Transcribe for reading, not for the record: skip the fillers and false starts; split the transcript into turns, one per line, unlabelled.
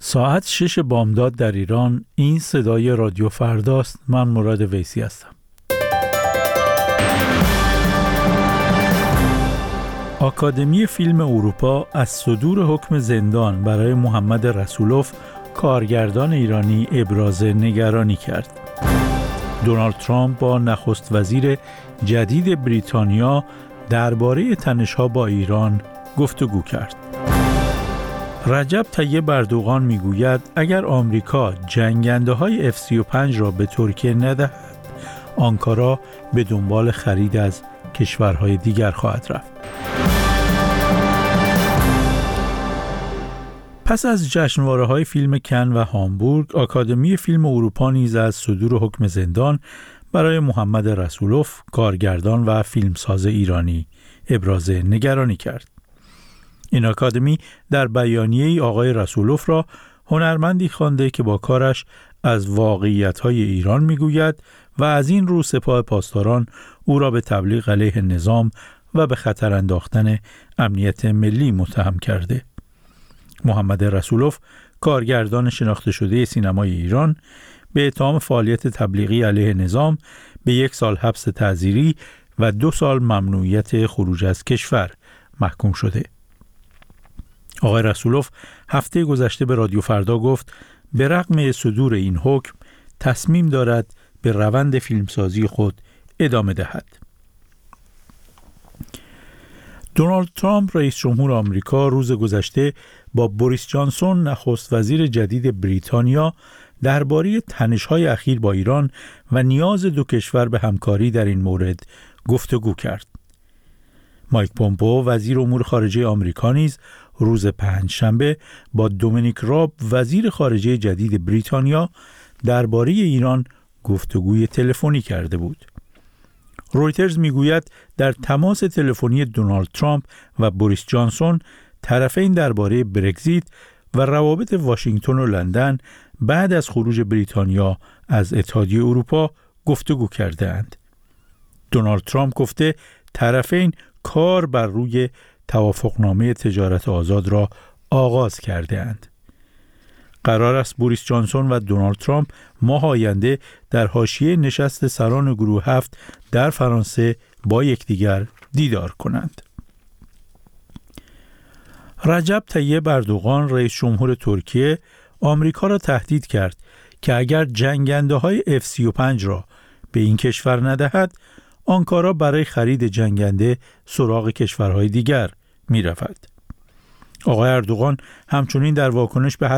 ساعت 6 بامداد در ایران. این صدای رادیو فرداست. من مراد ویسی هستم. آکادمی فیلم اروپا از صدور حکم زندان برای محمد رسولوف، کارگردان ایرانی، ابراز نگرانی کرد. دونالد ترامپ با نخست وزیر جدید بریتانیا درباره تنش‌ها با ایران گفتگو کرد. رجب طیب اردوغان میگوید اگر آمریکا جنگنده‌های F-35 را به ترکیه ندهد، آنکارا به دنبال خرید از کشورهای دیگر خواهد رفت. پس از جشنواره‌های فیلم کن و هامبورگ، آکادمی فیلم اروپا نیز از صدور حکم زندان برای محمد رسولوف، کارگردان و فیلمساز ایرانی، ابراز نگرانی کرد. این آکادمی در بیانیه‌ای آقای رسولوف را هنرمندی خوانده که با کارش از واقعیت‌های ایران میگوید و از این رو سپاه پاسداران او را به تبلیغ علیه نظام و به خطر انداختن امنیت ملی متهم کرده. محمد رسولوف، کارگردان شناخته شده سینمای ایران، به اتهام فعالیت تبلیغی علیه نظام به 1 سال حبس تعزیری و 2 سال ممنوعیت خروج از کشور محکوم شده. آقای رسولوف هفته گذشته به رادیو فردا گفت به رغم صدور این حکم تصمیم دارد به روند فیلمسازی خود ادامه دهد. دونالد ترامپ، رئیس جمهور آمریکا، روز گذشته با بوریس جانسون، نخست وزیر جدید بریتانیا، درباره تنش‌های اخیر با ایران و نیاز دو کشور به همکاری در این مورد گفتگو کرد. مایک پومپئو، وزیر امور خارجه آمریکا، نیز روز پنجشنبه با دومینیک راب، وزیر خارجه جدید بریتانیا، درباره ایران گفتگوی تلفنی کرده بود. رویترز میگوید در تماس تلفنی دونالد ترامپ و بوریس جانسون، طرفین درباره برگزیت و روابط واشنگتن و لندن بعد از خروج بریتانیا از اتحادیه اروپا گفتگو کرده‌اند. دونالد ترامپ گفته طرفین کار بر روی توافقنامه تجارت آزاد را آغاز کرده‌اند. قرار است بوریس جانسون و دونالد ترامپ ماه آینده در حاشیه نشست سران گروه 7 در فرانسه با یکدیگر دیدار کنند. رجب طیب اردوغان، رئیس جمهور ترکیه، آمریکا را تهدید کرد که اگر جنگنده‌های F-35 را به این کشور ندهد، آنکارا برای خرید جنگنده سراغ کشورهای دیگر می رود. آقای اردوغان همچنین در واکنش به